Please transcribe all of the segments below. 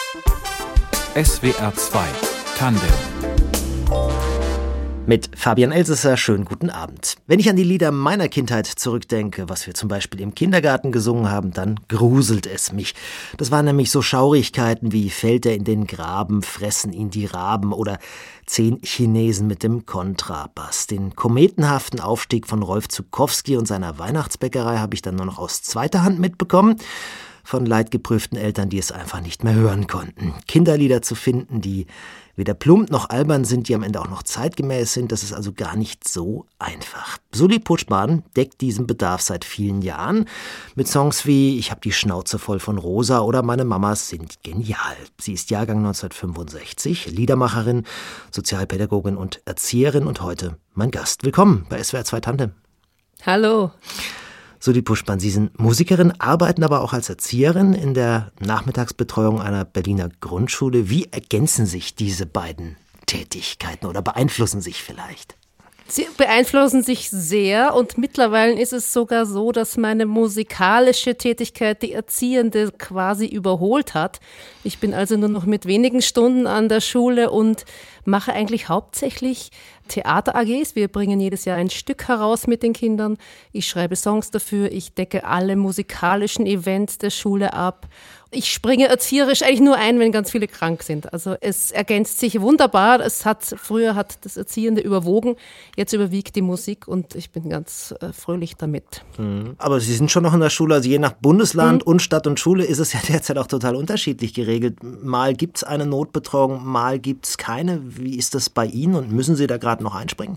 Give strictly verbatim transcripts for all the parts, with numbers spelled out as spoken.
S W R zwei Tandem. Mit Fabian Elsesser, schönen guten Abend. Wenn ich an die Lieder meiner Kindheit zurückdenke, was wir zum Beispiel im Kindergarten gesungen haben, dann gruselt es mich. Das waren nämlich so Schaurigkeiten wie Fällt er in den Graben, fressen ihn die Raben oder Zehn Chinesen mit dem Kontrabass. Den kometenhaften Aufstieg von Rolf Zuckowski und seiner Weihnachtsbäckerei habe ich dann nur noch aus zweiter Hand mitbekommen. Von leidgeprüften Eltern, die es einfach nicht mehr hören konnten. Kinderlieder zu finden, die weder plump noch albern sind, die am Ende auch noch zeitgemäß sind, das ist also gar nicht so einfach. Suli Puschmann deckt diesen Bedarf seit vielen Jahren mit Songs wie Ich hab die Schnauze voll von Rosa oder Meine Mamas sind genial. Sie ist Jahrgang neunzehnhundertfünfundsechzig, Liedermacherin, Sozialpädagogin und Erzieherin und heute mein Gast. Willkommen bei S W R zwei Tandem. Hallo. Suli Puschmann, Sie sind Musikerin, arbeiten aber auch als Erzieherin in der Nachmittagsbetreuung einer Berliner Grundschule. Wie ergänzen sich diese beiden Tätigkeiten oder beeinflussen sich vielleicht? Sie beeinflussen sich sehr und mittlerweile ist es sogar so, dass meine musikalische Tätigkeit die Erziehende quasi überholt hat. Ich bin also nur noch mit wenigen Stunden an der Schule und mache eigentlich hauptsächlich Theater-A Gs. Wir bringen jedes Jahr ein Stück heraus mit den Kindern. Ich schreibe Songs dafür, ich decke alle musikalischen Events der Schule ab. Ich springe erzieherisch eigentlich nur ein, wenn ganz viele krank sind. Also es ergänzt sich wunderbar. Es hat, früher hat das Erziehende überwogen, jetzt überwiegt die Musik und ich bin ganz äh, fröhlich damit. Mhm. Aber Sie sind schon noch in der Schule, also je nach Bundesland mhm. und Stadt und Schule ist es ja derzeit auch total unterschiedlich geregelt. Mal gibt es eine Notbetreuung, mal gibt es keine. Wie ist das bei Ihnen und müssen Sie da gerade noch einspringen?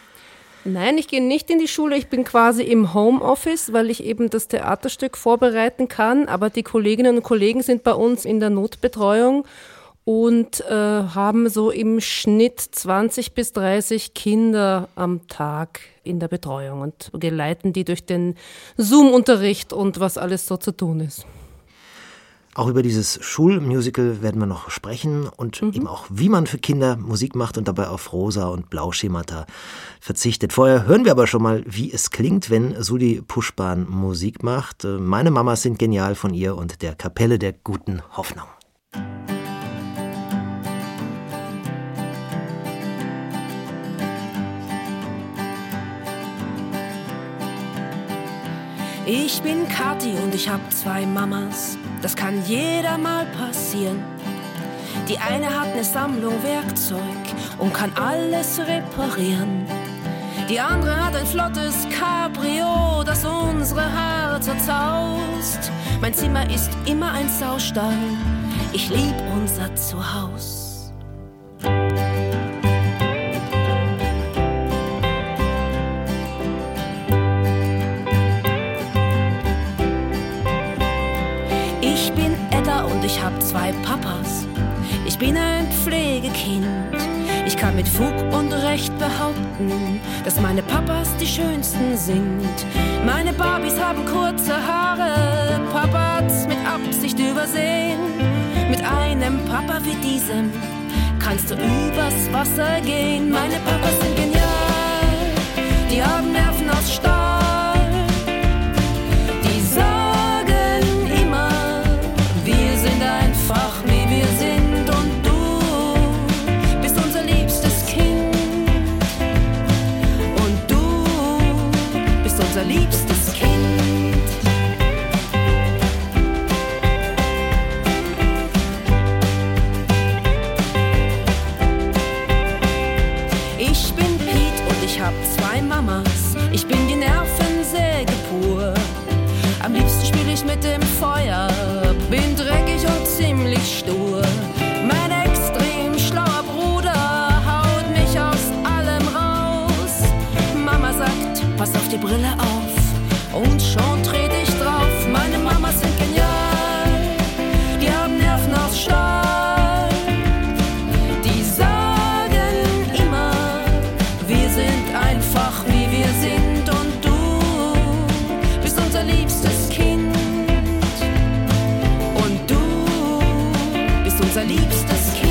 Nein, ich gehe nicht in die Schule, ich bin quasi im Homeoffice, weil ich eben das Theaterstück vorbereiten kann, aber die Kolleginnen und Kollegen sind bei uns in der Notbetreuung und äh, haben so im Schnitt zwanzig bis dreißig Kinder am Tag in der Betreuung und geleiten die durch den Zoom-Unterricht und was alles so zu tun ist. Auch über dieses Schulmusical werden wir noch sprechen und mhm. eben auch, wie man für Kinder Musik macht und dabei auf Rosa- und Blauschemata verzichtet. Vorher hören wir aber schon mal, wie es klingt, wenn Suli Puschmann Musik macht. Meine Mamas sind genial von ihr und der Kapelle der guten Hoffnung. Ich bin Kathi und ich hab zwei Mamas, das kann jeder mal passieren. Die eine hat eine Sammlung Werkzeug und kann alles reparieren. Die andere hat ein flottes Cabrio, das unsere Haare zerzaust. Mein Zimmer ist immer ein Saustall, ich lieb unser Zuhause. Ich hab zwei Papas, ich bin ein Pflegekind. Ich kann mit Fug und Recht behaupten, dass meine Papas die schönsten sind. Meine Barbies haben kurze Haare, Papa hat's mit Absicht übersehen. Mit einem Papa wie diesem kannst du übers Wasser gehen. Meine Papas sind genial, die haben Nerven aus Stahl. Die sagen immer, wir sind einfach wie wir sind und du bist unser liebstes Kind. Und du bist unser liebstes Kind. Ich bin Piet und ich hab zwei Mamas. Ich bin die Nervensäge pur. Am liebsten spiel ich mit dem Feuer, bin dreckig und ziemlich stur. Mein extrem schlauer Bruder haut mich aus allem raus. Mama sagt, pass auf die Brille auf und schon tret ich drauf. Meine Mamas sind genial, die haben Nerven aus Stahl. Die sagen immer, wir sind einfach wie wir sind und du bist unser liebstes Kind. Und du bist unser liebstes Kind.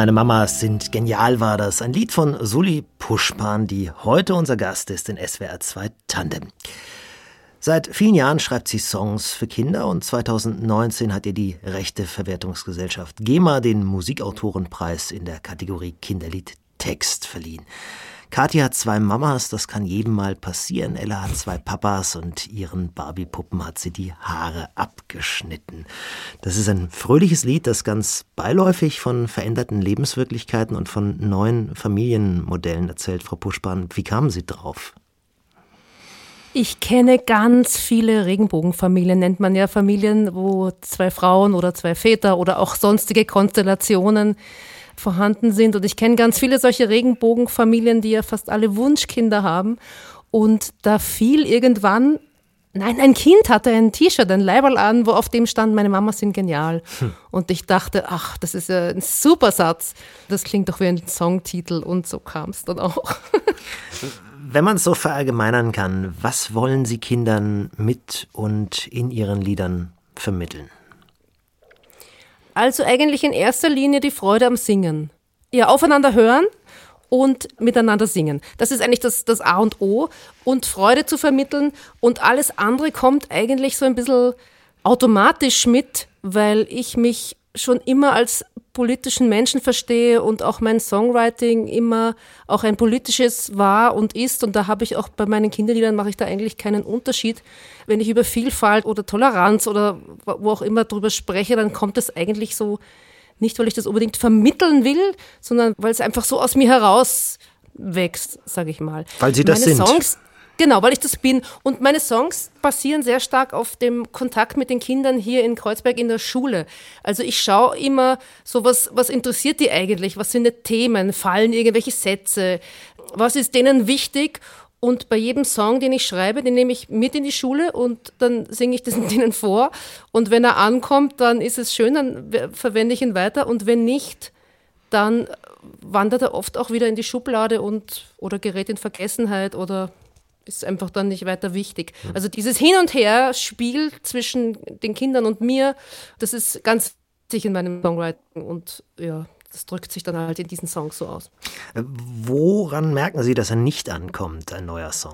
Meine Mamas sind genial war das. Ein Lied von Sully Puschpan, die heute unser Gast ist in S W R zwei Tandem. Seit vielen Jahren schreibt sie Songs für Kinder und zweitausendneunzehn hat ihr die Rechteverwertungsgesellschaft GEMA den Musikautorenpreis in der Kategorie Kinderlied Text verliehen. Kathi hat zwei Mamas, das kann jedem mal passieren. Ella hat zwei Papas und ihren Barbie-Puppen hat sie die Haare abgeschnitten. Das ist ein fröhliches Lied, das ganz beiläufig von veränderten Lebenswirklichkeiten und von neuen Familienmodellen erzählt. Frau Puschpan, wie kamen Sie drauf? Ich kenne ganz viele Regenbogenfamilien, nennt man ja Familien, wo zwei Frauen oder zwei Väter oder auch sonstige Konstellationen vorhanden sind. Und ich kenne ganz viele solche Regenbogenfamilien, die ja fast alle Wunschkinder haben. Und da fiel irgendwann, nein, ein Kind hatte ein T-Shirt, ein Leiberl an, wo auf dem stand, meine Mamas sind genial. Hm. Und ich dachte, ach, das ist ja ein super Satz. Das klingt doch wie ein Songtitel und so kam es dann auch. Wenn man es so verallgemeinern kann, was wollen Sie Kindern mit und in Ihren Liedern vermitteln? Also eigentlich in erster Linie die Freude am Singen. Ja, aufeinander hören und miteinander singen. Das ist eigentlich das, das A und O. Und Freude zu vermitteln und alles andere kommt eigentlich so ein bisschen automatisch mit, weil ich mich schon immer als politischen Menschen verstehe und auch mein Songwriting immer auch ein politisches war und ist. Und da habe ich auch bei meinen Kinderliedern mache ich da eigentlich keinen Unterschied. Wenn ich über Vielfalt oder Toleranz oder wo auch immer drüber spreche, dann kommt es eigentlich so, nicht weil ich das unbedingt vermitteln will, sondern weil es einfach so aus mir heraus wächst, sage ich mal. Weil Sie das Meine sind. Songs, genau, weil ich das bin. Und meine Songs basieren sehr stark auf dem Kontakt mit den Kindern hier in Kreuzberg in der Schule. Also ich schaue immer so, was, was interessiert die eigentlich? Was sind die Themen? Fallen irgendwelche Sätze? Was ist denen wichtig? Und bei jedem Song, den ich schreibe, den nehme ich mit in die Schule und dann singe ich das denen vor. Und wenn er ankommt, dann ist es schön, dann verwende ich ihn weiter. Und wenn nicht, dann wandert er oft auch wieder in die Schublade und oder gerät in Vergessenheit oder ist einfach dann nicht weiter wichtig. Also dieses Hin- und Her-Spiel zwischen den Kindern und mir, das ist ganz wichtig in meinem Songwriting und ja, das drückt sich dann halt in diesen Songs so aus. Woran merken Sie, dass er nicht ankommt, ein neuer Song?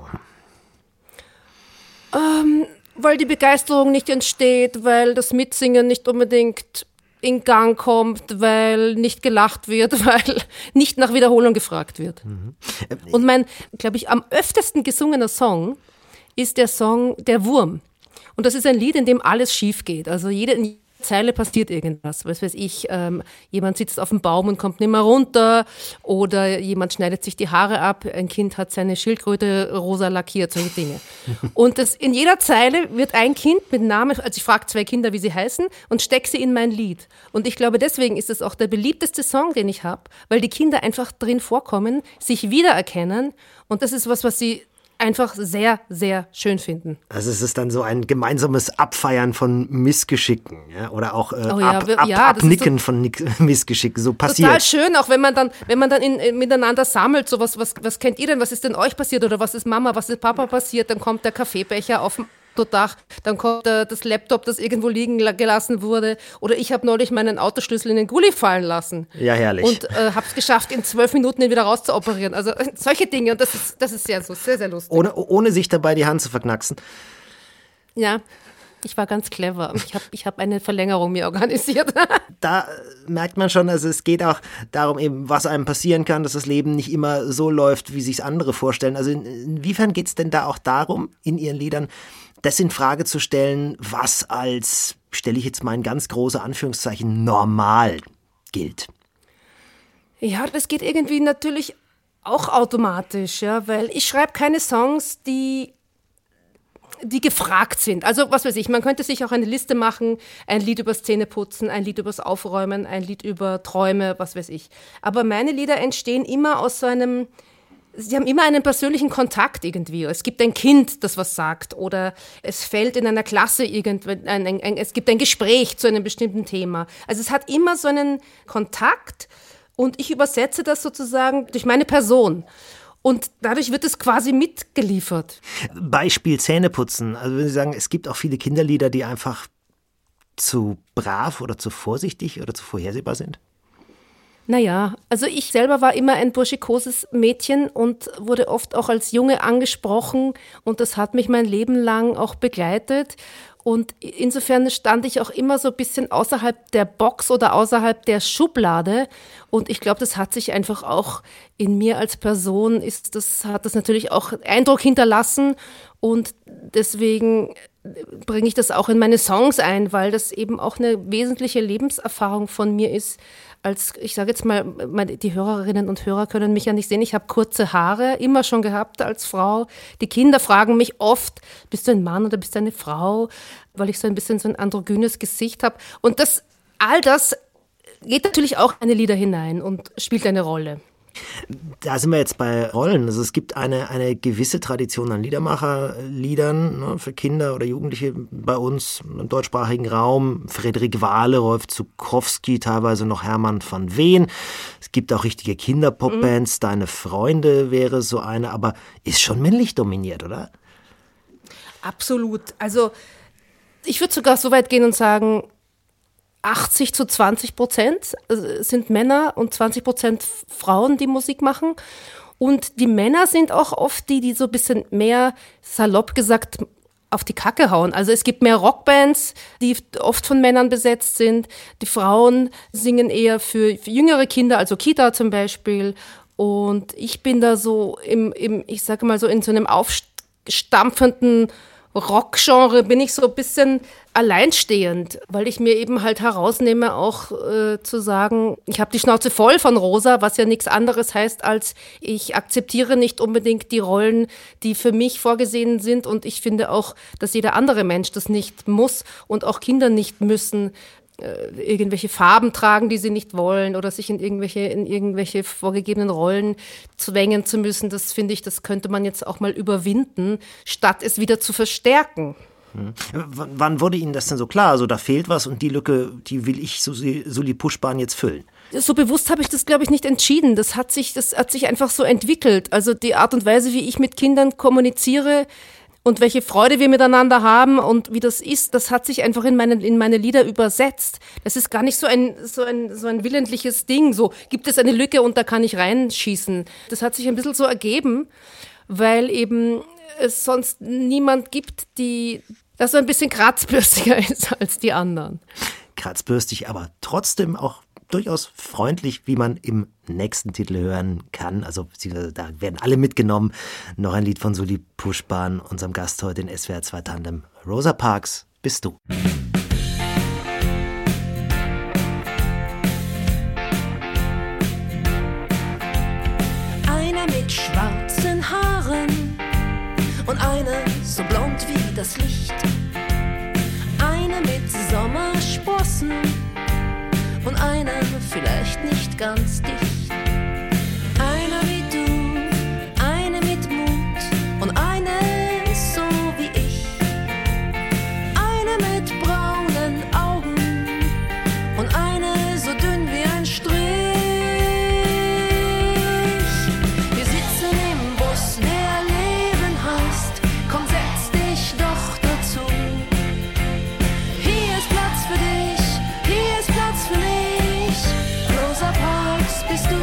Ähm, weil die Begeisterung nicht entsteht, weil das Mitsingen nicht unbedingt in Gang kommt, weil nicht gelacht wird, weil nicht nach Wiederholung gefragt wird. Mhm. Und mein, glaube ich, am öftesten gesungener Song ist der Song Der Wurm. Und das ist ein Lied, in dem alles schief geht. Also jede, in jeder Zeile passiert irgendwas. Was weiß ich, ähm, jemand sitzt auf dem Baum und kommt nicht mehr runter oder jemand schneidet sich die Haare ab, ein Kind hat seine Schildkröte rosa lackiert, solche Dinge. Und das, in jeder Zeile wird ein Kind mit Namen, also ich frage zwei Kinder, wie sie heißen und stecke sie in mein Lied. Und ich glaube, deswegen ist es auch der beliebteste Song, den ich habe, weil die Kinder einfach drin vorkommen, sich wiedererkennen und das ist was, was sie einfach sehr, sehr schön finden. Also es ist dann so ein gemeinsames Abfeiern von Missgeschicken, ja? Oder auch äh, oh ja, ab, wir, ab, ja, Abnicken von Missgeschicken, so passiert. Total schön, auch wenn man dann, wenn man dann in, in, miteinander sammelt, so was, was, was kennt ihr denn, was ist denn euch passiert oder was ist Mama, was ist Papa passiert, dann kommt der Kaffeebecher auf dem Autodach, dann kommt äh, das Laptop, das irgendwo liegen gelassen wurde oder ich habe neulich meinen Autoschlüssel in den Gully fallen lassen. Ja, herrlich. Und äh, habe es geschafft, in zwölf Minuten ihn wieder rauszuoperieren. Also äh, solche Dinge und das ist, das ist sehr, so, sehr, sehr lustig. Ohne, ohne sich dabei die Hand zu verknacksen. Ja, ich war ganz clever. Ich habe ich hab eine Verlängerung mir organisiert. Da merkt man schon, also es geht auch darum, eben, was einem passieren kann, dass das Leben nicht immer so läuft, wie sich andere vorstellen. Also in, inwiefern geht es denn da auch darum, in Ihren Liedern das in Frage zu stellen, was als, stelle ich jetzt mal in ganz große Anführungszeichen, normal gilt? Ja, das geht irgendwie natürlich auch automatisch, ja, weil ich schreibe keine Songs, die die gefragt sind. Also was weiß ich, man könnte sich auch eine Liste machen, ein Lied übers Zähneputzen, ein Lied übers Aufräumen, ein Lied über Träume, was weiß ich. Aber meine Lieder entstehen immer aus so einem, sie haben immer einen persönlichen Kontakt irgendwie. Es gibt ein Kind, das was sagt oder es fällt in einer Klasse irgendwann, ein, ein, ein, es gibt ein Gespräch zu einem bestimmten Thema. Also es hat immer so einen Kontakt und ich übersetze das sozusagen durch meine Person. Und dadurch wird es quasi mitgeliefert. Beispiel Zähneputzen. Also wenn Sie sagen, es gibt auch viele Kinderlieder, die einfach zu brav oder zu vorsichtig oder zu vorhersehbar sind? Naja, also ich selber war immer ein burschikoses Mädchen und wurde oft auch als Junge angesprochen und das hat mich mein Leben lang auch begleitet. Und insofern stand ich auch immer so ein bisschen außerhalb der Box oder außerhalb der Schublade. Und ich glaube, das hat sich einfach auch in mir als Person, ist das, hat das natürlich auch Eindruck hinterlassen. Und deswegen bringe ich das auch in meine Songs ein, weil das eben auch eine wesentliche Lebenserfahrung von mir ist. Als, ich sage jetzt mal, meine, die Hörerinnen und Hörer können mich ja nicht sehen, ich habe kurze Haare, immer schon gehabt als Frau. Die Kinder fragen mich oft, bist du ein Mann oder bist du eine Frau? Weil ich so ein bisschen so ein androgynes Gesicht habe. Und das, all das geht natürlich auch in meine Lieder hinein und spielt eine Rolle. Da sind wir jetzt bei Rollen. Also es gibt eine, eine gewisse Tradition an Liedermacherliedern, ne, für Kinder oder Jugendliche bei uns im deutschsprachigen Raum. Frederik Wahle, Rolf Zuckowski, teilweise noch Hermann van Veen. Es gibt auch richtige Kinderpopbands. Mhm. Deine Freunde wäre so eine, aber ist schon männlich dominiert, oder? Absolut. Also ich würde sogar so weit gehen und sagen, achtzig zu zwanzig Prozent sind Männer und zwanzig Prozent Frauen, die Musik machen. Und die Männer sind auch oft die, die so ein bisschen mehr, salopp gesagt, auf die Kacke hauen. Also es gibt mehr Rockbands, die oft von Männern besetzt sind. Die Frauen singen eher für, für jüngere Kinder, also Kita zum Beispiel. Und ich bin da so im, im ich sage mal so in so einem aufstampfenden Rockgenre bin ich so ein bisschen alleinstehend, weil ich mir eben halt herausnehme, auch äh, zu sagen, ich habe die Schnauze voll von Rosa, was ja nichts anderes heißt, als ich akzeptiere nicht unbedingt die Rollen, die für mich vorgesehen sind und ich finde auch, dass jeder andere Mensch das nicht muss und auch Kinder nicht müssen irgendwelche Farben tragen, die sie nicht wollen oder sich in irgendwelche, in irgendwelche vorgegebenen Rollen zwängen zu müssen. Das finde ich, das könnte man jetzt auch mal überwinden, statt es wieder zu verstärken. Hm. W- wann wurde Ihnen das denn so klar? Also da fehlt was und die Lücke, die will ich, Sully Puschbahn, jetzt füllen. So bewusst habe ich das, glaube ich, nicht entschieden. Das hat sich, das hat sich einfach so entwickelt. Also die Art und Weise, wie ich mit Kindern kommuniziere, und welche Freude wir miteinander haben und wie das ist, das hat sich einfach in meine, in meine Lieder übersetzt. Das ist gar nicht so ein, so ein, so ein willentliches Ding. So, gibt es eine Lücke und da kann ich reinschießen. Das hat sich ein bisschen so ergeben, weil eben es sonst niemand gibt, die das so ein bisschen kratzbürstiger ist als die anderen. Kratzbürstig, aber trotzdem auch durchaus freundlich, wie man im nächsten Titel hören kann. Also da werden alle mitgenommen. Noch ein Lied von Sully Puschbahn, unserem Gast heute in S W R zwei Tandem. Rosa Parks, bist du. Einer mit schwarzen Haaren und eine so blond wie das Licht. Eine mit Sommersprossen und einer vielleicht nicht ganz dicht. Einer wie du, eine mit Mut und eine so wie ich. Eine mit braunen Augen und eine so dünn wie ein Strich. Wir sitzen im Bus, der Leben heißt, komm setz dich doch dazu. Hier ist Platz für dich, hier ist Platz für mich. Rosa Parks bist du,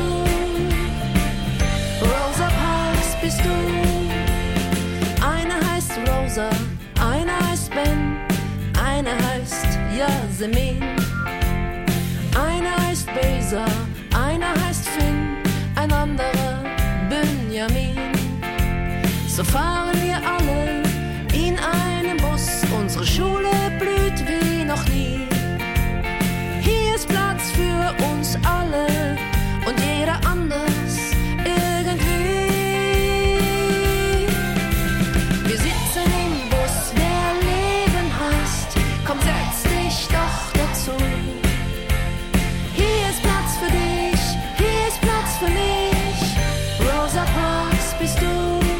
Rosa Parks bist du. Eine heißt Rosa, eine heißt Ben, eine heißt Yasemin. Eine heißt Beza, einer heißt Finn, ein anderer Benjamin. So fahren wir alle in einem Bus, unsere Schule blüht wie noch nie. Hier ist Platz für uns alle und jeder anders irgendwie. Wir sitzen im Bus, der Leben heißt, komm setz dich doch dazu. Hier ist Platz für dich, hier ist Platz für mich. Rosa Parks bist du,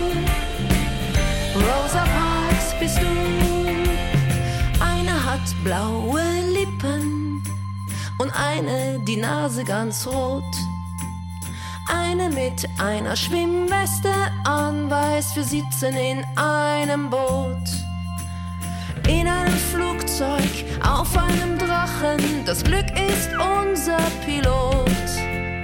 Rosa Parks bist du. Eine hat blaue Lippen und eine die Nase ganz rot. Eine mit einer Schwimmweste an, weiß, wir sitzen in einem Boot. In einem Flugzeug, auf einem Drachen, das Glück ist unser Pilot.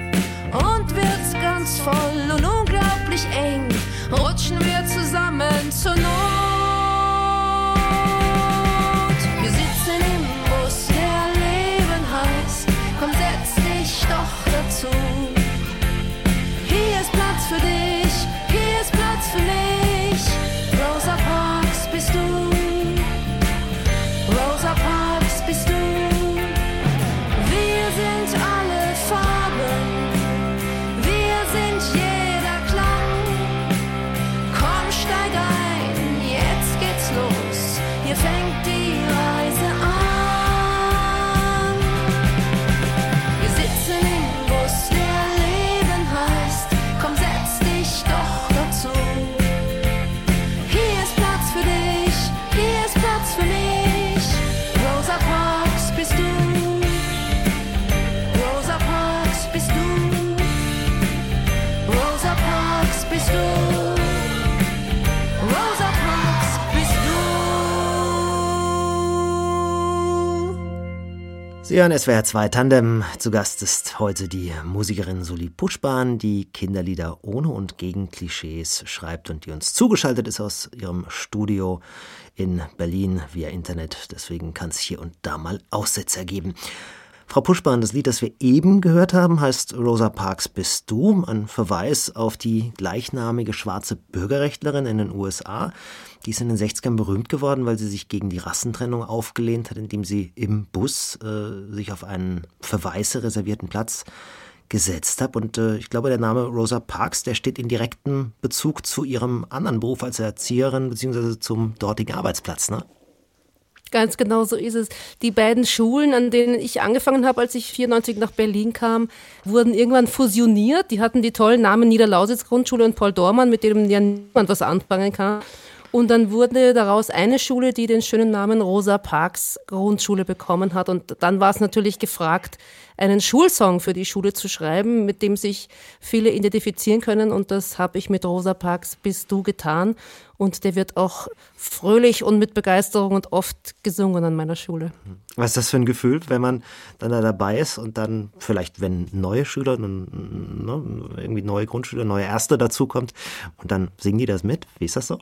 Sie hören S W R zwei Tandem. Zu Gast ist heute die Musikerin Suli Puschban, die Kinderlieder ohne und gegen Klischees schreibt und die uns zugeschaltet ist aus ihrem Studio in Berlin via Internet. Deswegen kann es hier und da mal Aussetzer geben. Frau Puschban, das Lied, das wir eben gehört haben, heißt Rosa Parks Bist Du, ein Verweis auf die gleichnamige schwarze Bürgerrechtlerin in den U S A. Die ist in den sechzigern berühmt geworden, weil sie sich gegen die Rassentrennung aufgelehnt hat, indem sie im Bus äh, sich auf einen für Weiße reservierten Platz gesetzt hat. Und äh, ich glaube, der Name Rosa Parks, der steht in direktem Bezug zu ihrem anderen Beruf als Erzieherin bzw. zum dortigen Arbeitsplatz, ne? Ganz genau so ist es. Die beiden Schulen, an denen ich angefangen habe, als ich vierundneunzig nach Berlin kam, wurden irgendwann fusioniert. Die hatten die tollen Namen Niederlausitz-Grundschule und Paul-Dormann, mit denen ja niemand was anfangen kann. Und dann wurde daraus eine Schule, die den schönen Namen Rosa Parks Grundschule bekommen hat. Und dann war es natürlich gefragt, einen Schulsong für die Schule zu schreiben, mit dem sich viele identifizieren können. Und das habe ich mit Rosa Parks Bist Du getan. Und der wird auch fröhlich und mit Begeisterung und oft gesungen an meiner Schule. Was ist das für ein Gefühl, wenn man dann da dabei ist und dann vielleicht, wenn neue Schüler, ne, irgendwie neue Grundschüler, neue Erste dazukommt und dann singen die das mit? Wie ist das so?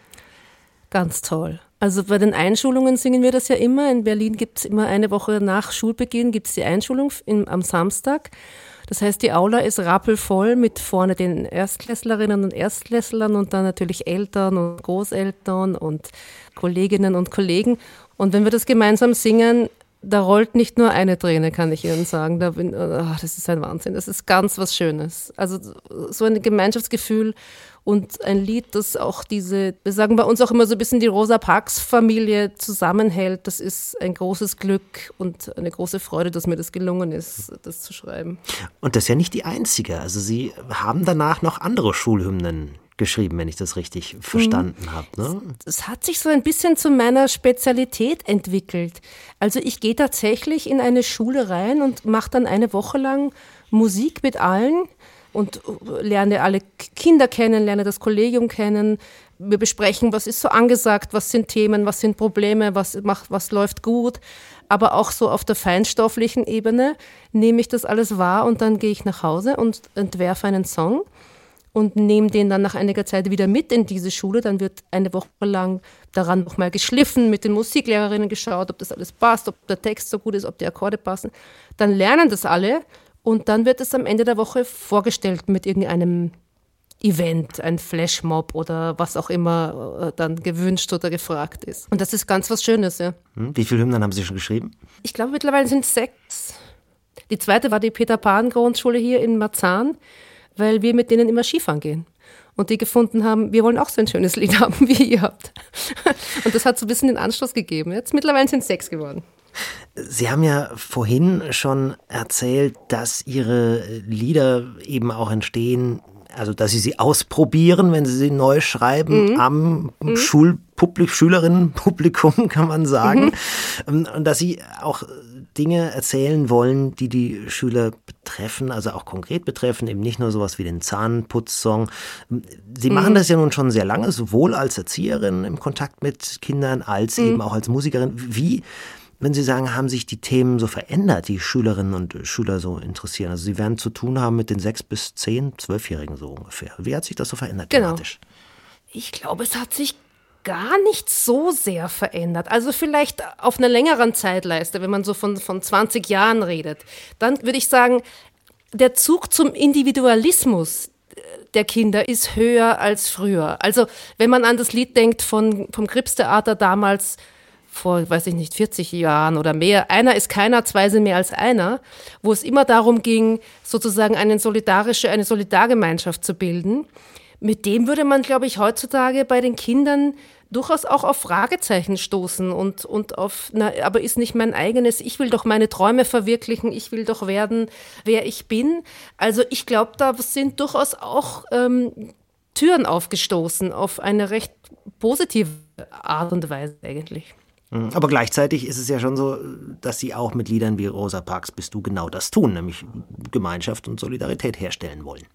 Ganz toll. Also bei den Einschulungen singen wir das ja immer. In Berlin gibt es immer eine Woche nach Schulbeginn gibt es die Einschulung in, am Samstag. Das heißt, die Aula ist rappelvoll mit vorne den Erstklässlerinnen und Erstklässlern und dann natürlich Eltern und Großeltern und Kolleginnen und Kollegen. Und wenn wir das gemeinsam singen, da rollt nicht nur eine Träne, kann ich Ihnen sagen. Da bin, oh, das ist ein Wahnsinn. Das ist ganz was Schönes. Also so ein Gemeinschaftsgefühl und ein Lied, das auch diese, wir sagen bei uns auch immer so ein bisschen die Rosa Parks Familie zusammenhält. Das ist ein großes Glück und eine große Freude, dass mir das gelungen ist, das zu schreiben. Und das ist ja nicht die einzige. Also Sie haben danach noch andere Schulhymnen geschrieben, wenn ich das richtig verstanden mhm. habe. Ne? Es hat sich so ein bisschen zu meiner Spezialität entwickelt. Also ich gehe tatsächlich in eine Schule rein und mache dann eine Woche lang Musik mit allen und lerne alle Kinder kennen, lerne das Kollegium kennen. Wir besprechen, was ist so angesagt, was sind Themen, was sind Probleme, was macht, was läuft gut. Aber auch so auf der feinstofflichen Ebene nehme ich das alles wahr und dann gehe ich nach Hause und entwerfe einen Song und nehme den dann nach einiger Zeit wieder mit in diese Schule. Dann wird eine Woche lang daran nochmal geschliffen, mit den Musiklehrerinnen geschaut, ob das alles passt, ob der Text so gut ist, ob die Akkorde passen. Dann lernen das alle und dann wird es am Ende der Woche vorgestellt mit irgendeinem Event, ein Flashmob oder was auch immer dann gewünscht oder gefragt ist. Und das ist ganz was Schönes, ja. Wie viele Hymnen haben Sie schon geschrieben? Ich glaube, mittlerweile sind es sechs. Die zweite war die Peter-Pan-Grundschule hier in Marzahn, weil wir mit denen immer Skifahren gehen. Und die gefunden haben, wir wollen auch so ein schönes Lied haben, wie ihr habt. Und das hat so ein bisschen den Anstoß gegeben. Jetzt mittlerweile sind es sechs geworden. Sie haben ja vorhin schon erzählt, dass Ihre Lieder eben auch entstehen, also dass Sie sie ausprobieren, wenn Sie sie neu schreiben, mhm. am mhm. Schulpublik, Schülerinnenpublikum, kann man sagen. Mhm. Und dass Sie auch Dinge erzählen wollen, die die Schüler betreffen, also auch konkret betreffen, eben nicht nur sowas wie den Zahnputzsong. Sie mhm. machen das ja nun schon sehr lange, sowohl als Erzieherin im Kontakt mit Kindern, als mhm. eben auch als Musikerin. Wie, wenn Sie sagen, haben sich die Themen so verändert, die Schülerinnen und Schüler so interessieren? Also Sie werden zu tun haben mit den sechs bis zehn, zwölfjährigen so ungefähr. Wie hat sich das so verändert thematisch? Genau. Ich glaube, es hat sich gar nicht so sehr verändert. Also vielleicht auf einer längeren Zeitleiste, wenn man so von, von zwanzig Jahren redet. Dann würde ich sagen, der Zug zum Individualismus der Kinder ist höher als früher. Also wenn man an das Lied denkt von, vom Kripps-Theater damals, vor, weiß ich nicht, vierzig Jahren oder mehr, einer ist keiner, zwei sind mehr als einer, wo es immer darum ging, sozusagen eine solidarische, eine Solidargemeinschaft zu bilden. Mit dem würde man, glaube ich, heutzutage bei den Kindern durchaus auch auf Fragezeichen stoßen und, und auf, na, aber ist nicht mein eigenes, ich will doch meine Träume verwirklichen, ich will doch werden, wer ich bin. Also ich glaube, da sind durchaus auch ähm, Türen aufgestoßen auf eine recht positive Art und Weise eigentlich. Aber gleichzeitig ist es ja schon so, dass Sie auch mit Liedern wie Rosa Parks Bist Du genau das tun, nämlich Gemeinschaft und Solidarität herstellen wollen.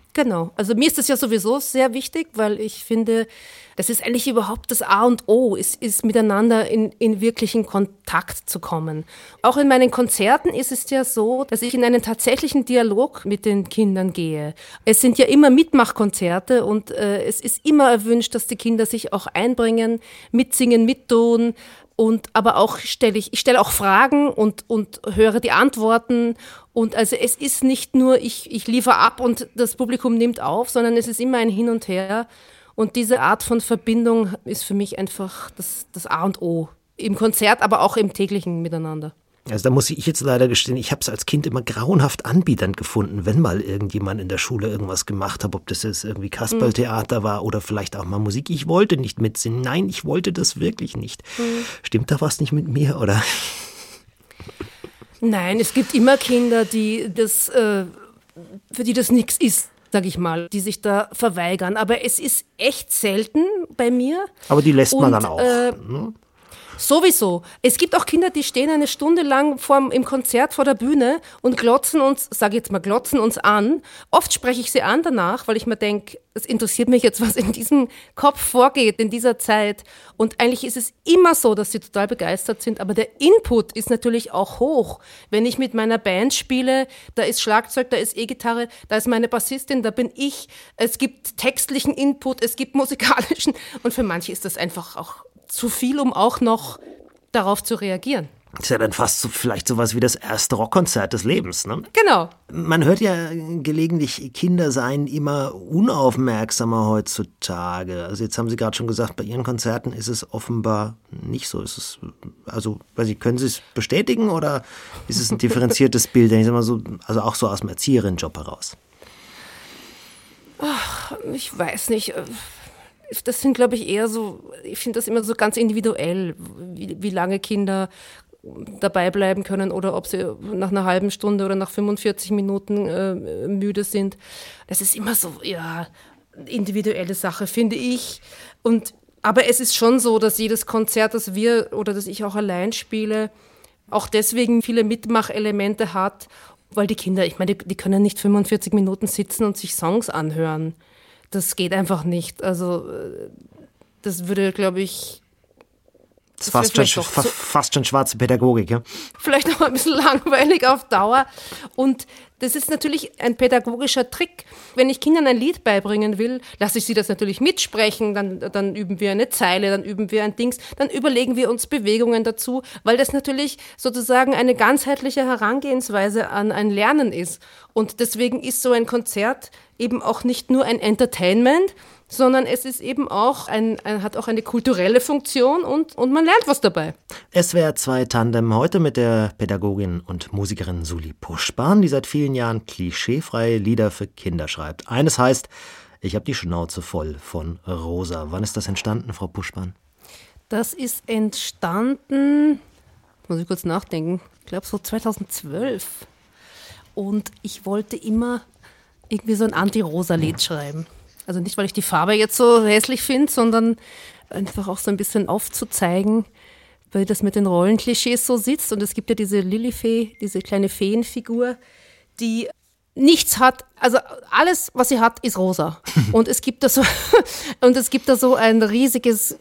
Genau, also mir ist das ja sowieso sehr wichtig, weil ich finde, das ist eigentlich überhaupt das A und O, ist, ist miteinander in, in wirklichen Kontakt zu kommen. Auch in meinen Konzerten ist es ja so, dass ich in einen tatsächlichen Dialog mit den Kindern gehe. Es sind ja immer Mitmachkonzerte und äh, es ist immer erwünscht, dass die Kinder sich auch einbringen, mitsingen, mittun. Und aber auch stelle ich, ich stelle auch Fragen und, und höre die Antworten. Und also es ist nicht nur, ich, ich liefere ab und das Publikum nimmt auf, sondern es ist immer ein Hin und Her. Und diese Art von Verbindung ist für mich einfach das, das A und O. Im Konzert, aber auch im täglichen Miteinander. Also da muss ich jetzt leider gestehen, ich habe es als Kind immer grauenhaft anbiedernd gefunden, wenn mal irgendjemand in der Schule irgendwas gemacht hat, ob das jetzt irgendwie Kasperltheater war oder vielleicht auch mal Musik. Ich wollte nicht mitsingen. Nein, ich wollte das wirklich nicht. Mhm. Stimmt da was nicht mit mir, oder? Nein, es gibt immer Kinder, die das, äh, für die das nichts ist, sag ich mal, die sich da verweigern. Aber es ist echt selten bei mir. Aber die lässt man Und, dann auch. Äh, ne? Sowieso. Es gibt auch Kinder, die stehen eine Stunde lang vorm, im Konzert vor der Bühne und glotzen uns, sag ich jetzt mal, glotzen uns an. Oft spreche ich sie an danach, weil ich mir denke, es interessiert mich jetzt, was in diesem Kopf vorgeht, in dieser Zeit. Und eigentlich ist es immer so, dass sie total begeistert sind, aber der Input ist natürlich auch hoch. Wenn ich mit meiner Band spiele, da ist Schlagzeug, da ist E-Gitarre, da ist meine Bassistin, da bin ich. Es gibt textlichen Input, es gibt musikalischen und für manche ist das einfach auch zu viel, um auch noch darauf zu reagieren. Das ist ja dann fast so, vielleicht sowas wie das erste Rockkonzert des Lebens, ne? Genau. Man hört ja gelegentlich, Kinder seien immer unaufmerksamer heutzutage. Also jetzt haben Sie gerade schon gesagt, bei Ihren Konzerten ist es offenbar nicht so. Ist es, also, weiß ich, können Sie es bestätigen oder ist es ein differenziertes Bild? Ich sag mal so, also auch so aus dem Erzieherinnenjob heraus. Ach, ich weiß nicht. Das sind, glaube ich, eher so, ich finde das immer so ganz individuell, wie, wie lange Kinder dabei bleiben können oder ob sie nach einer halben Stunde oder nach fünfundvierzig Minuten äh, müde sind. Das ist immer so, ja, individuelle Sache, finde ich. Und, aber es ist schon so, dass jedes Konzert, das wir oder das ich auch allein spiele, auch deswegen viele Mitmachelemente hat, weil die Kinder, ich meine, die, die können nicht fünfundvierzig Minuten sitzen und sich Songs anhören. Das geht einfach nicht. Also das würde, glaube ich... Das ist fast schon, fa- so, fast schon schwarze Pädagogik, ja? Vielleicht auch ein bisschen langweilig auf Dauer. Und das ist natürlich ein pädagogischer Trick. Wenn ich Kindern ein Lied beibringen will, lasse ich sie das natürlich mitsprechen, dann, dann üben wir eine Zeile, dann üben wir ein Dings, dann überlegen wir uns Bewegungen dazu, weil das natürlich sozusagen eine ganzheitliche Herangehensweise an ein Lernen ist. Und deswegen ist so ein Konzert eben auch nicht nur ein Entertainment, sondern es ist eben auch ein, ein, hat auch eine kulturelle Funktion und, und man lernt was dabei. S W R zwei Tandem heute mit der Pädagogin und Musikerin Sully Puschbahn, die seit vielen Jahren klischeefreie Lieder für Kinder schreibt. Eines heißt, ich habe die Schnauze voll von Rosa. Wann ist das entstanden, Frau Puschbahn? Das ist entstanden, muss ich kurz nachdenken, ich glaube so zweitausendzwölf. Und ich wollte immer irgendwie so ein Anti-Rosa-Lied schreiben. Also nicht, weil ich die Farbe jetzt so hässlich finde, sondern einfach auch so ein bisschen aufzuzeigen, weil das mit den Rollenklischees so sitzt. Und es gibt ja diese Lilifee, diese kleine Feenfigur, die nichts hat, also alles, was sie hat, ist rosa. Und es gibt da so, und es gibt da so ein riesiges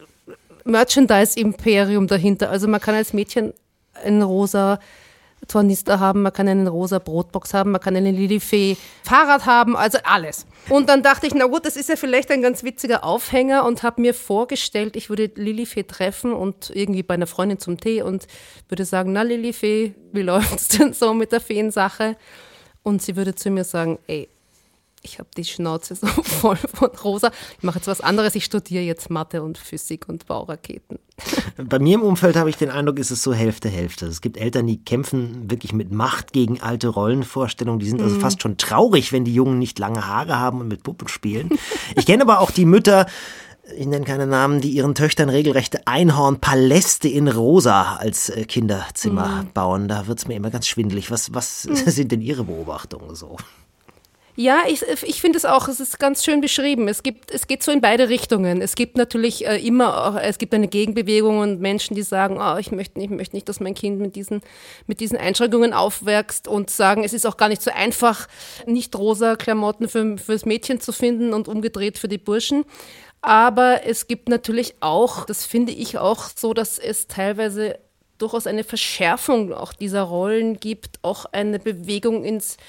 Merchandise-Imperium dahinter. Also man kann als Mädchen ein rosa Tornister haben, man kann eine rosa Brotbox haben, man kann eine Lilifee Fahrrad haben, also alles. Und dann dachte ich, na gut, das ist ja vielleicht ein ganz witziger Aufhänger und habe mir vorgestellt, ich würde Lilifee treffen und irgendwie bei einer Freundin zum Tee und würde sagen, na Lilifee, wie läuft's denn so mit der Feensache? Und sie würde zu mir sagen, ey, ich habe die Schnauze so voll von Rosa. Ich mache jetzt was anderes. Ich studiere jetzt Mathe und Physik und Bauraketen. Bei mir im Umfeld habe ich den Eindruck, ist es so Hälfte, Hälfte. Es gibt Eltern, die kämpfen wirklich mit Macht gegen alte Rollenvorstellungen. Die sind also mm. fast schon traurig, wenn die Jungen nicht lange Haare haben und mit Puppen spielen. Ich kenne aber auch die Mütter, ich nenne keine Namen, die ihren Töchtern regelrechte Einhornpaläste in Rosa als Kinderzimmer mm. bauen. Da wird es mir immer ganz schwindelig. Was, was mm. sind denn Ihre Beobachtungen so? Ja, ich, ich finde es auch, es ist ganz schön beschrieben. Es gibt, es geht so in beide Richtungen. Es gibt natürlich äh, immer auch, es gibt eine Gegenbewegung und Menschen, die sagen, oh, ich möchte nicht, ich möchte nicht, dass mein Kind mit diesen, mit diesen Einschränkungen aufwächst und sagen, es ist auch gar nicht so einfach, nicht rosa Klamotten für, fürs Mädchen zu finden und umgedreht für die Burschen. Aber es gibt natürlich auch, das finde ich auch so, dass es teilweise durchaus eine Verschärfung auch dieser Rollen gibt, auch eine Bewegung ins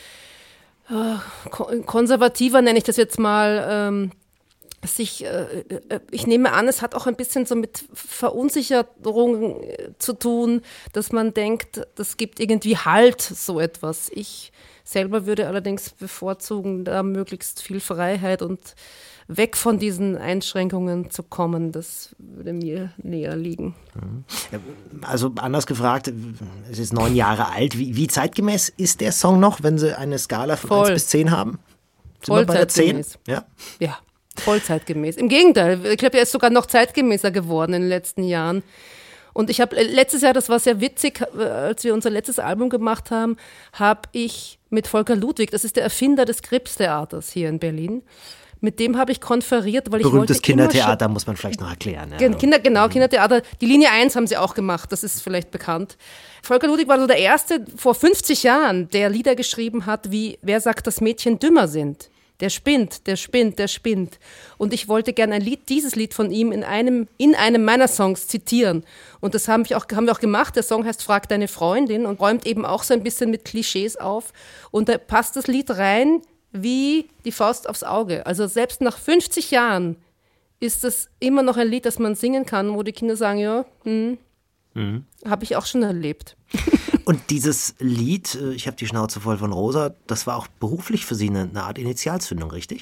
konservativer, nenne ich das jetzt mal, ähm, sich, äh, ich nehme an, es hat auch ein bisschen so mit Verunsicherung zu tun, dass man denkt, das gibt irgendwie Halt, so etwas. Ich selber würde allerdings bevorzugen, da möglichst viel Freiheit und weg von diesen Einschränkungen zu kommen, das würde mir näher liegen. Also anders gefragt, es ist neun Jahre alt. Wie, wie zeitgemäß ist der Song noch, wenn Sie eine Skala von Voll. eins bis zehn haben? Sind Voll wir bei der zehn? zeitgemäß. Ja. Ja, voll zeitgemäß. Im Gegenteil, ich glaube, er ist sogar noch zeitgemäßer geworden in den letzten Jahren. Und ich habe letztes Jahr, das war sehr witzig, als wir unser letztes Album gemacht haben, habe ich mit Volker Ludwig, das ist der Erfinder des Krips-Theaters hier in Berlin, mit dem habe ich konferiert, weil ich Berühmtes wollte Kindertheater, immer muss man vielleicht noch erklären. Ja. Kinder, genau, Kindertheater. Die Linie eins haben sie auch gemacht, das ist vielleicht bekannt. Volker Ludwig war so der Erste vor fünfzig Jahren, der Lieder geschrieben hat, wie Wer sagt, dass Mädchen dümmer sind? Der spinnt, der spinnt, der spinnt. Und ich wollte gerne ein Lied, dieses Lied von ihm in einem, in einem meiner Songs zitieren. Und das haben wir, auch, haben wir auch gemacht. Der Song heißt Frag deine Freundin und räumt eben auch so ein bisschen mit Klischees auf. Und da passt das Lied rein wie die Faust aufs Auge. Also selbst nach fünfzig Jahren ist das immer noch ein Lied, das man singen kann, wo die Kinder sagen, ja, hm, mhm. habe ich auch schon erlebt. Und dieses Lied, ich habe die Schnauze voll von Rosa, das war auch beruflich für Sie eine, eine Art Initialzündung, richtig?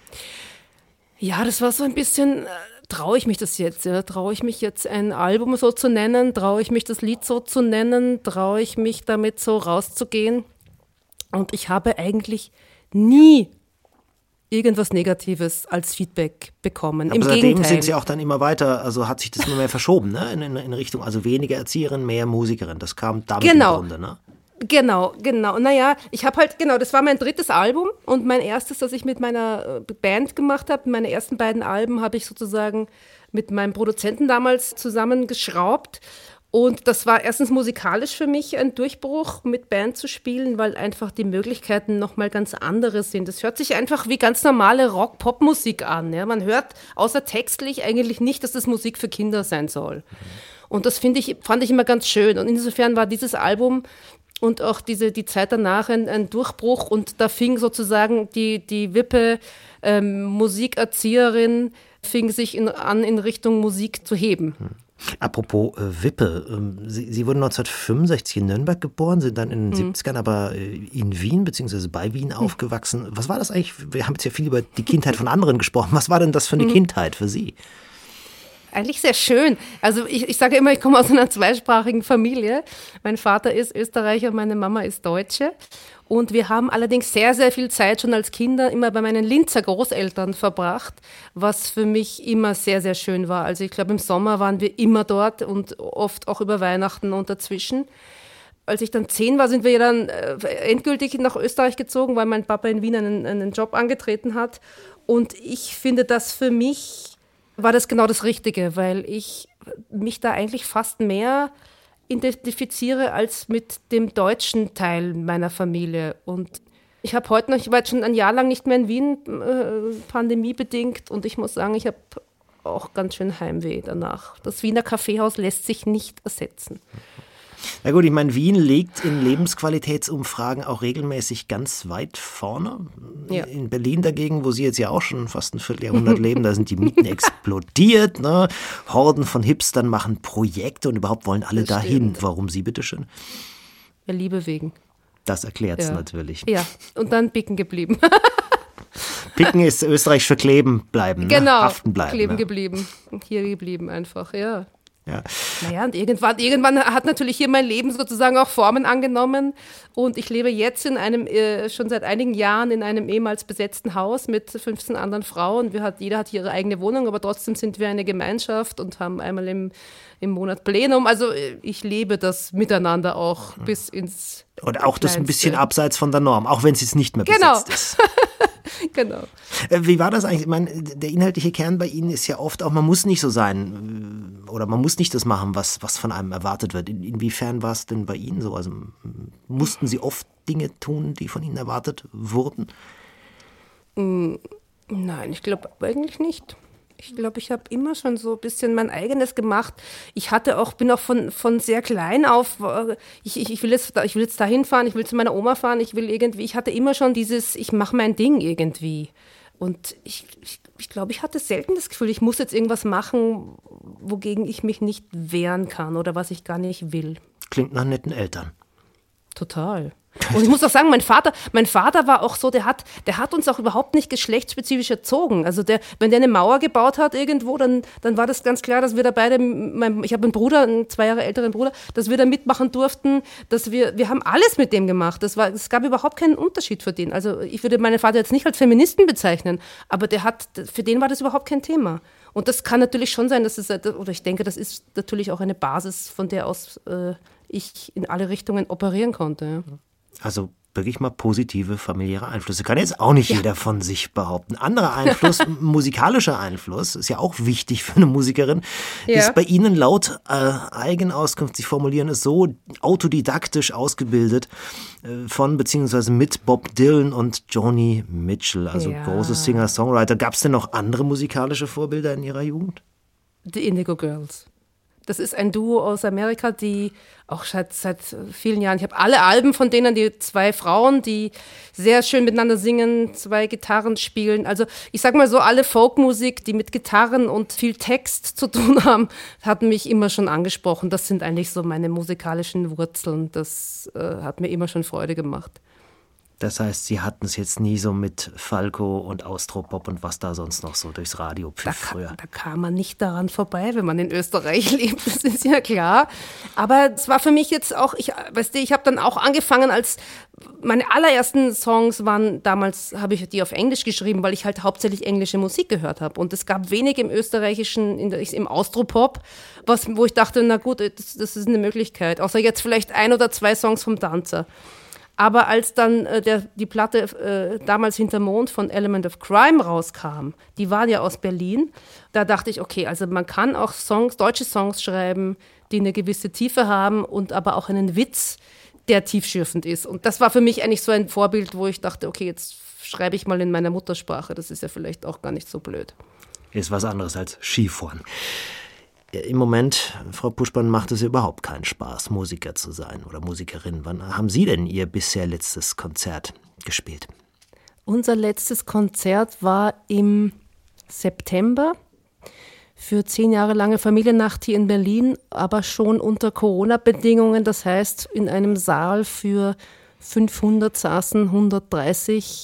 Ja, das war so ein bisschen, äh, traue ich mich das jetzt? Ja? Traue ich mich jetzt ein Album so zu nennen? Traue ich mich das Lied so zu nennen? Traue ich mich damit so rauszugehen? Und ich habe eigentlich nie irgendwas Negatives als Feedback bekommen. Aber Im seitdem Gegenteil. sind Sie auch dann immer weiter, also hat sich das immer mehr verschoben, ne? In, in, in Richtung, also weniger Erzieherin, mehr Musikerin. Das kam damit genau. im Grunde, ne? Genau, genau. Naja, ich habe halt, genau, das war mein drittes Album und mein erstes, das ich mit meiner Band gemacht habe. Meine ersten beiden Alben habe ich sozusagen mit meinem Produzenten damals zusammengeschraubt. Und das war erstens musikalisch für mich ein Durchbruch, mit Band zu spielen, weil einfach die Möglichkeiten nochmal ganz andere sind. Es hört sich einfach wie ganz normale Rock-Pop-Musik an. Ja? Man hört außer textlich eigentlich nicht, dass das Musik für Kinder sein soll. Und das finde ich, fand ich immer ganz schön. Und insofern war dieses Album und auch diese, die Zeit danach ein, ein Durchbruch. Und da fing sozusagen die, die Wippe ähm, Musikerzieherin fing sich in, an, in Richtung Musik zu heben. Apropos äh, Wippe, ähm, Sie, Sie wurden neunzehnhundertfünfundsechzig in Nürnberg geboren, sind dann in den mhm. siebzigern aber äh, in Wien bzw. bei Wien mhm. aufgewachsen. Was war das eigentlich? Wir haben jetzt ja viel über die Kindheit von anderen gesprochen. Was war denn das für eine mhm. Kindheit für Sie? Eigentlich sehr schön. Also ich, ich sage immer, ich komme aus einer zweisprachigen Familie. Mein Vater ist Österreicher, meine Mama ist Deutsche. Und wir haben allerdings sehr, sehr viel Zeit schon als Kinder immer bei meinen Linzer Großeltern verbracht, was für mich immer sehr, sehr schön war. Also ich glaube, im Sommer waren wir immer dort und oft auch über Weihnachten und dazwischen. Als ich dann zehn war, sind wir dann endgültig nach Österreich gezogen, weil mein Papa in Wien einen, einen Job angetreten hat. Und ich finde, das für mich war das genau das Richtige, weil ich mich da eigentlich fast mehr identifiziere als mit dem deutschen Teil meiner Familie. Und ich habe heute noch, ich war jetzt schon ein Jahr lang nicht mehr in Wien, äh, pandemiebedingt, und ich muss sagen, ich habe auch ganz schön Heimweh danach. Das Wiener Kaffeehaus lässt sich nicht ersetzen. Na gut, ich meine, Wien liegt in Lebensqualitätsumfragen auch regelmäßig ganz weit vorne. Ja. In Berlin dagegen, wo Sie jetzt ja auch schon fast ein Vierteljahrhundert leben, da sind die Mieten explodiert. Ne? Horden von Hipstern machen Projekte und überhaupt wollen alle das dahin. Stimmt. Warum Sie bitteschön? Der Liebe wegen. Das erklärt es ja. natürlich. Ja, und dann picken geblieben. Picken ist Österreich für kleben bleiben, genau, ne? Haften bleiben. Kleben ja. geblieben, hier geblieben einfach, ja. Ja. Naja, und irgendwann, irgendwann hat natürlich hier mein Leben sozusagen auch Formen angenommen und ich lebe jetzt in einem, äh, schon seit einigen Jahren in einem ehemals besetzten Haus mit fünfzehn anderen Frauen. Wir hat, jeder hat hier ihre eigene Wohnung, aber trotzdem sind wir eine Gemeinschaft und haben einmal im, im Monat Plenum. Also ich lebe das miteinander auch bis ins Und auch das Kleinste. ein bisschen abseits von der Norm, auch wenn es jetzt nicht mehr genau. besetzt ist. Genau. Wie war das eigentlich? Ich meine, der inhaltliche Kern bei Ihnen ist ja oft auch, man muss nicht so sein oder man muss nicht das machen, was, was von einem erwartet wird. In, inwiefern war es denn bei Ihnen so? Also mussten Sie oft Dinge tun, die von Ihnen erwartet wurden? Nein, ich glaube eigentlich nicht. Ich glaube, ich habe immer schon so ein bisschen mein eigenes gemacht. Ich hatte auch, bin auch von, von sehr klein auf, ich, ich, ich will jetzt, ich will jetzt dahin fahren, ich will zu meiner Oma fahren, ich will irgendwie, ich hatte immer schon dieses, ich mache mein Ding irgendwie. Und ich, ich, ich glaube, ich hatte selten das Gefühl, ich muss jetzt irgendwas machen, wogegen ich mich nicht wehren kann oder was ich gar nicht will. Klingt nach netten Eltern. Total. Und ich muss auch sagen, mein Vater, mein Vater war auch so, der hat, der hat uns auch überhaupt nicht geschlechtsspezifisch erzogen. Also der, wenn der eine Mauer gebaut hat irgendwo, dann, dann war das ganz klar, dass wir da beide, mein, ich habe einen Bruder, einen zwei Jahre älteren Bruder, dass wir da mitmachen durften, dass wir, wir haben alles mit dem gemacht. Das war, es gab überhaupt keinen Unterschied für den. Also ich würde meinen Vater jetzt nicht als Feministen bezeichnen, aber der hat, für den war das überhaupt kein Thema. Und das kann natürlich schon sein, dass es, oder ich denke, das ist natürlich auch eine Basis, von der aus äh, ich in alle Richtungen operieren konnte. Ja. Also wirklich mal positive familiäre Einflüsse. Kann jetzt auch nicht ja. jeder von sich behaupten. Anderer Einfluss, musikalischer Einfluss, ist ja auch wichtig für eine Musikerin, ja. ist bei Ihnen laut äh, Eigenauskunft, Sie formulieren es so, autodidaktisch ausgebildet äh, von bzw. mit Bob Dylan und Joni Mitchell, also ja. große Singer-Songwriter. Gab es denn noch andere musikalische Vorbilder in Ihrer Jugend? Die Indigo Girls. Das ist ein Duo aus Amerika, die auch seit, seit vielen Jahren, ich habe alle Alben von denen, die zwei Frauen, die sehr schön miteinander singen, zwei Gitarren spielen. Also ich sag mal so, alle Folkmusik, die mit Gitarren und viel Text zu tun haben, hat mich immer schon angesprochen. Das sind eigentlich so meine musikalischen Wurzeln. Das äh, hat mir immer schon Freude gemacht. Das heißt, Sie hatten es jetzt nie so mit Falco und Austropop und was da sonst noch so durchs Radio pfiff früher. Da kam man nicht daran vorbei, wenn man in Österreich lebt, das ist ja klar. Aber es war für mich jetzt auch, ich, weißt du, ich habe dann auch angefangen, als meine allerersten Songs waren, damals habe ich die auf Englisch geschrieben, weil ich halt hauptsächlich englische Musik gehört habe. Und es gab wenig im österreichischen, in der, im Austropop, was, wo ich dachte, na gut, das, das ist eine Möglichkeit. Außer jetzt vielleicht ein oder zwei Songs vom Danzer. Aber als dann äh, der, die Platte äh, damals Hinter Mond von Element of Crime rauskam, die waren ja aus Berlin, da dachte ich, okay, also man kann auch Songs, deutsche Songs schreiben, die eine gewisse Tiefe haben und aber auch einen Witz, der tiefschürfend ist. Und das war für mich eigentlich so ein Vorbild, wo ich dachte, okay, jetzt schreibe ich mal in meiner Muttersprache, das ist ja vielleicht auch gar nicht so blöd. Ist was anderes als Skifahren. Im Moment, Frau Puschmann, macht es überhaupt keinen Spaß, Musiker zu sein oder Musikerin. Wann haben Sie denn Ihr bisher letztes Konzert gespielt? Unser letztes Konzert war im September für zehn Jahre lange Familiennacht hier in Berlin, aber schon unter Corona-Bedingungen. Das heißt, in einem Saal für fünfhundert saßen hundertdreißig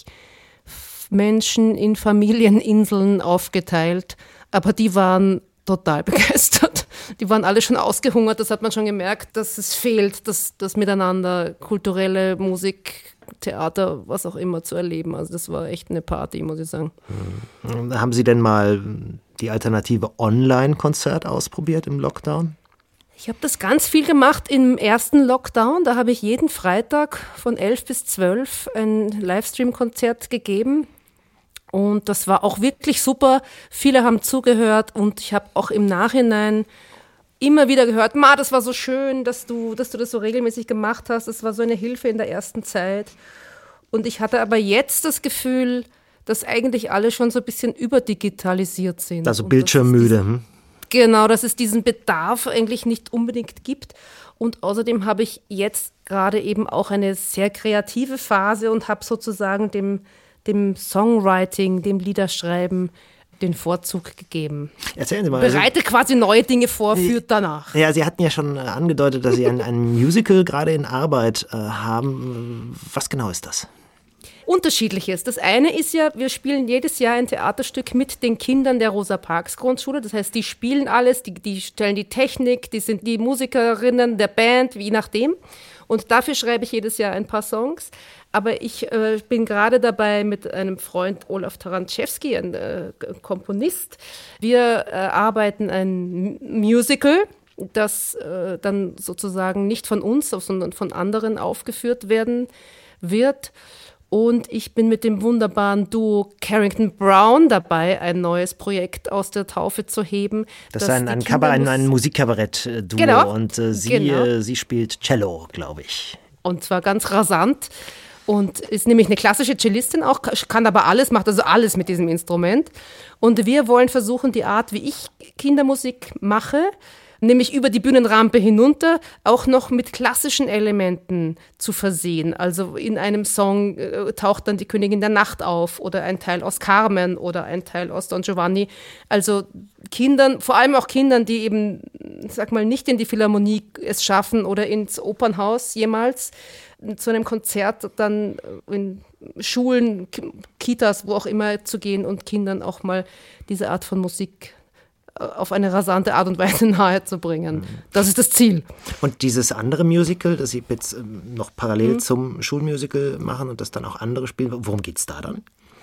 Menschen in Familieninseln aufgeteilt. Aber die waren total begeistert. Die waren alle schon ausgehungert, das hat man schon gemerkt, dass es fehlt, das, das Miteinander, kulturelle Musik, Theater, was auch immer zu erleben. Also das war echt eine Party, muss ich sagen. Hm. Haben Sie denn mal die alternative Online-Konzert ausprobiert im Lockdown? Ich habe das ganz viel gemacht im ersten Lockdown. Da habe ich jeden Freitag von elf bis zwölf ein Livestream-Konzert gegeben. Und das war auch wirklich super. Viele haben zugehört und ich habe auch im Nachhinein immer wieder gehört, Ma, das war so schön, dass du, dass du das so regelmäßig gemacht hast. Das war so eine Hilfe in der ersten Zeit. Und ich hatte aber jetzt das Gefühl, dass eigentlich alle schon so ein bisschen überdigitalisiert sind. Also bildschirmmüde. Hm? Genau, dass es diesen Bedarf eigentlich nicht unbedingt gibt. Und außerdem habe ich jetzt gerade eben auch eine sehr kreative Phase und habe sozusagen dem dem Songwriting, dem Liederschreiben den Vorzug gegeben. Erzählen Sie mal. Bereite also, quasi neue Dinge vor, führt danach. Ja, Sie hatten ja schon angedeutet, dass Sie ein, ein Musical gerade in Arbeit äh, haben. Was genau ist das? Unterschiedliches. Das eine ist ja, wir spielen jedes Jahr ein Theaterstück mit den Kindern der Rosa-Parks-Grundschule. Das heißt, die spielen alles, die, die stellen die Technik, die sind die Musikerinnen der Band, je nachdem. Und dafür schreibe ich jedes Jahr ein paar Songs. Aber ich äh, bin gerade dabei mit einem Freund, Olaf Taranczewski, ein äh, Komponist. Wir äh, arbeiten ein Musical, das äh, dann sozusagen nicht von uns, sondern von anderen aufgeführt werden wird. Und ich bin mit dem wunderbaren Duo Carrington Brown dabei, ein neues Projekt aus der Taufe zu heben. Das ist ein, ein, Kabarett, ein, ein Musikkabarett-Duo genau, und äh, sie, genau. äh, sie spielt Cello, glaube ich. Und zwar ganz rasant und ist nämlich eine klassische Cellistin auch, kann aber alles, macht also alles mit diesem Instrument. Und wir wollen versuchen, die Art, wie ich Kindermusik mache, nämlich über die Bühnenrampe hinunter, auch noch mit klassischen Elementen zu versehen. Also in einem Song äh, taucht dann die Königin der Nacht auf oder ein Teil aus Carmen oder ein Teil aus Don Giovanni. Also Kindern, vor allem auch Kindern, die eben, sag mal, nicht in die Philharmonie es schaffen oder ins Opernhaus jemals, zu einem Konzert dann in Schulen, Kitas, wo auch immer zu gehen und Kindern auch mal diese Art von Musik auf eine rasante Art und Weise nahe zu bringen. Das ist das Ziel. Und dieses andere Musical, das Sie jetzt noch parallel mhm. zum Schulmusical machen und das dann auch andere spielen, worum geht es da dann?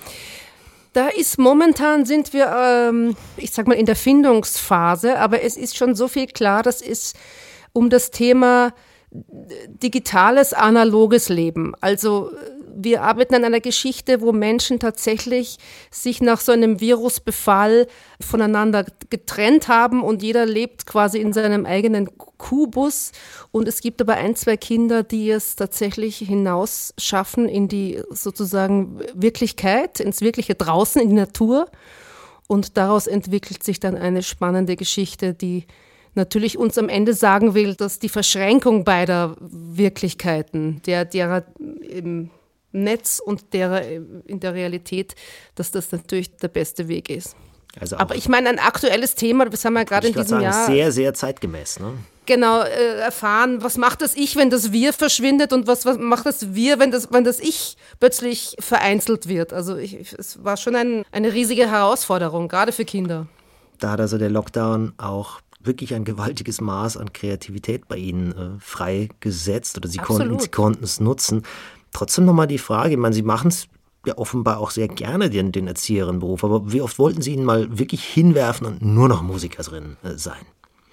Da ist momentan sind wir, ähm, ich sag mal, in der Findungsphase, aber es ist schon so viel klar, das ist um das Thema digitales, analoges Leben. Also wir arbeiten an einer Geschichte, wo Menschen tatsächlich sich nach so einem Virusbefall voneinander getrennt haben und jeder lebt quasi in seinem eigenen Kubus. Und es gibt aber ein, zwei Kinder, die es tatsächlich hinaus schaffen in die sozusagen Wirklichkeit, ins wirkliche Draußen, in die Natur. Und daraus entwickelt sich dann eine spannende Geschichte, die natürlich uns am Ende sagen will, dass die Verschränkung beider Wirklichkeiten, der, derer im Netz und derer in der Realität, dass das natürlich der beste Weg ist. Also aber ich meine, ein aktuelles Thema, das haben wir gerade in diesem sagen, Jahr sehr, sehr zeitgemäß, ne? Genau, äh, erfahren, was macht das Ich, wenn das Wir verschwindet und was, was macht das Wir, wenn das, wenn das Ich plötzlich vereinzelt wird. Also ich, es war schon ein, eine riesige Herausforderung, gerade für Kinder. Da hat also der Lockdown auch wirklich ein gewaltiges Maß an Kreativität bei Ihnen äh, freigesetzt oder Sie konnten, Sie konnten es nutzen. Trotzdem nochmal die Frage, ich meine, Sie machen es ja offenbar auch sehr gerne, den, den Erzieherinnenberuf, aber wie oft wollten Sie ihn mal wirklich hinwerfen und nur noch Musikerin äh, sein?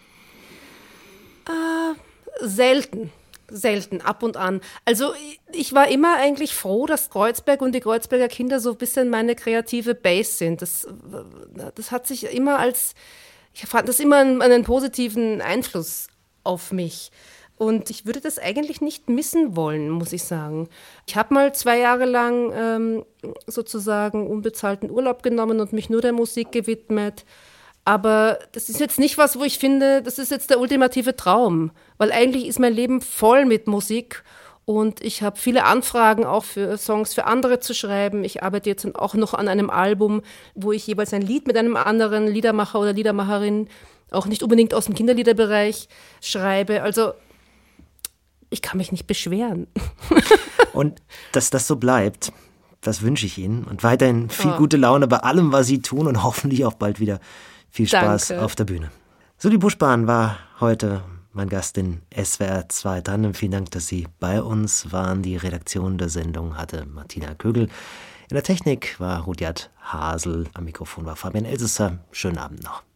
Äh, selten. Selten, ab und an. Also ich war immer eigentlich froh, dass Kreuzberg und die Kreuzberger Kinder so ein bisschen meine kreative Base sind. Das, das hat sich immer als, ich fand das immer einen, einen positiven Einfluss auf mich. Und ich würde das eigentlich nicht missen wollen, muss ich sagen. Ich habe mal zwei Jahre lang ähm, sozusagen unbezahlten Urlaub genommen und mich nur der Musik gewidmet. Aber das ist jetzt nicht was, wo ich finde, das ist jetzt der ultimative Traum. Weil eigentlich ist mein Leben voll mit Musik und ich habe viele Anfragen auch für Songs für andere zu schreiben. Ich arbeite jetzt auch noch an einem Album, wo ich jeweils ein Lied mit einem anderen Liedermacher oder Liedermacherin, auch nicht unbedingt aus dem Kinderliederbereich, schreibe. Also ich kann mich nicht beschweren. Und dass das so bleibt, das wünsche ich Ihnen. Und weiterhin viel oh. gute Laune bei allem, was Sie tun und hoffentlich auch bald wieder viel Spaß Danke. Auf der Bühne. Suli Buschbahn war heute mein Gast in S W R zwei Tandem. Vielen Dank, dass Sie bei uns waren. Die Redaktion der Sendung hatte Martina Kögel. In der Technik war Rudyard Hasel. Am Mikrofon war Fabian Elsesser. Schönen Abend noch.